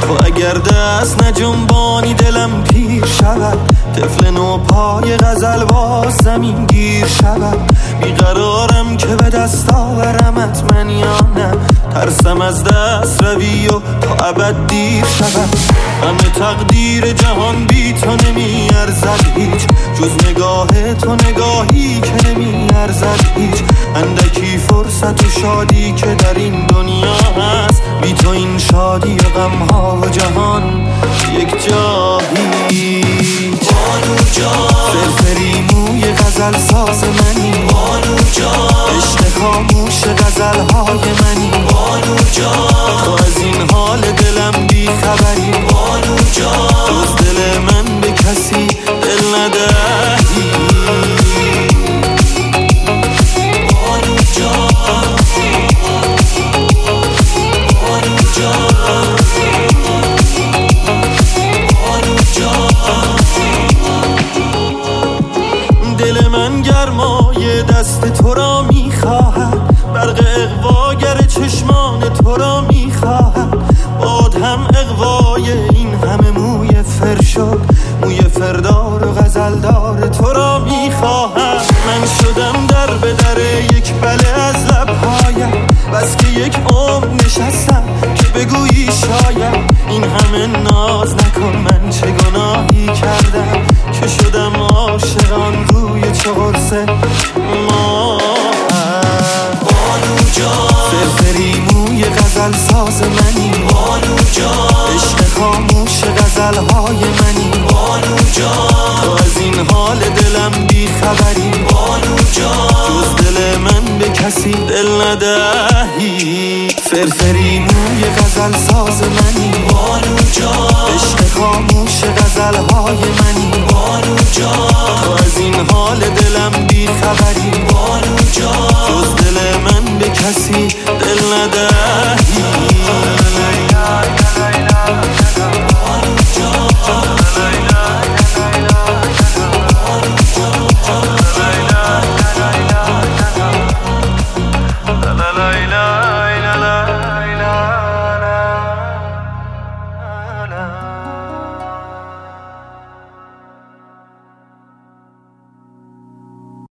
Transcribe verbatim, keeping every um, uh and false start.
تو اگر دست نجنبانی دلم پیر شود، طفل نو پای غزل باز زمین گیر شود. بیقرارم که به دست آورمت من یا نه، ترسم از دست روی و تا ابد دیر شود. همه تقدیر جهان بی تو نمی ارزد هیچ، جز نگاه تو نگاهی که نمی ارزد هیچ. اندکی فرصت و شادی که در این دنیا هست، بی تو این شادی و غمها و جهان یک جا هیچ. بانو جان فرفری موی غزل ساز منی، بانو جان عشق خاموش غزل های منی، بانو جان تو از این حال دلم بی خبری، بانو جان جز دل من به کسی دل ندهی. بانو جان بانو جان بانو جان دل من گرمای دست تو را میخواهد، برق اغواگر چشمان تو را میخواهد. باد هم اغوای این همه موی فرشد، موی فردار و غزلدار تو را میخواهد. من شدم در به در یک بله از لبهایم، بس که یک عمر نشستم که بگویی شاید. این همه ناز نکن، من چه گناهی کردم که شدم عاشقان روی چه قرص ما. بانو جان فرفری موی غزل ساز منی، بانو جان عشق خاموش غزل های منی، بانو جان تو از این حال دلم بی خبری، بانو جان جز دل من به کسی دل ندهی. فرفری موی غزل ساز منی، بانو جان عشق خاموش غزل های منی، بانو جان تو از این حال دلم بی خبری، بانو